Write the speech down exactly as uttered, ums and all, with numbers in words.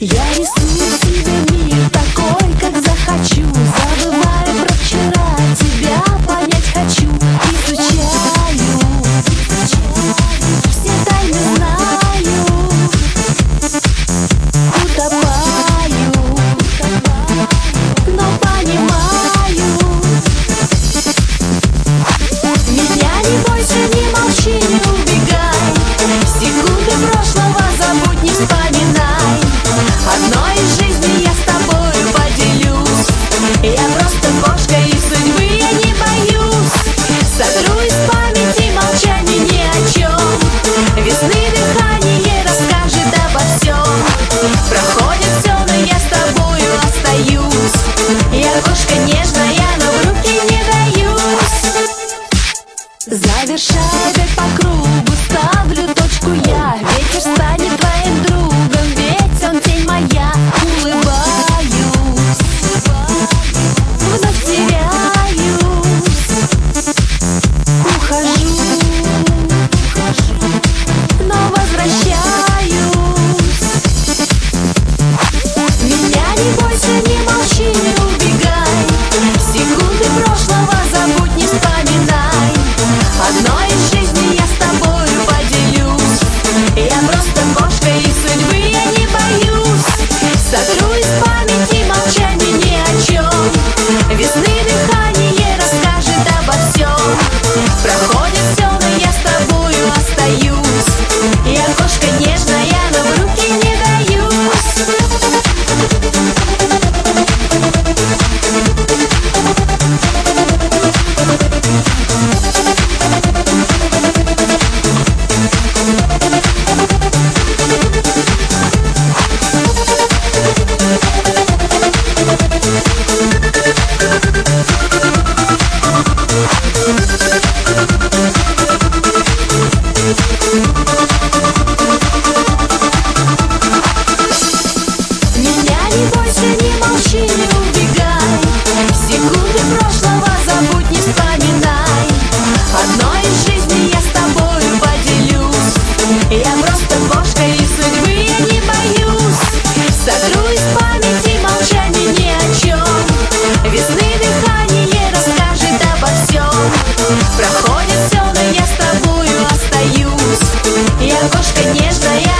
Я рисую себе мир такой, как захочу. Забываю про вчера, тебя понять хочу. Изучаю, все тайны знаю. Утопаю, но понимаю. Меня не бойся, не молчи, не убегай. Секунды прошлого забудь, не вспоминай. Одной из жизни я с тобою поделюсь. Я просто кошка, и судьбы я не боюсь. Сотру из памяти молчание ни о чем. Весны дыхание расскажет обо всем. Проходит все, но я с тобою остаюсь. Я кошка нежная, но в руки не даюсь. Завершая бег по кругу, ставлю точку я. Ветер станет твоим другом, ведь он тень моя. Улыбаюсь, вновь теряюсь. Ухожу, но возвращаюсь. Меня не бойся, не молчи, не убегай. Секунды прошлого забудь, не вспоминай. Одной из жизни я с тобою поделюсь. Я просто кошка, и судьбы я не боюсь. Сотру из памяти молчание ни о чем. Весны дыхание расскажет обо всем. Проходит все, но я с тобою остаюсь. Я кошка нежная, но в руки не даюсь. Меня не бойся, не молчи, не убегай. Секунды прошлого забудь, не вспоминай. Одной из жизни я с тобою поделюсь. Я просто кошка, и судьбы я не боюсь. Сотру из памяти молчание ни о чем. Весны дыхание расскажет обо всем. Проходит все, но я с тобою остаюсь. Я кошка нежная.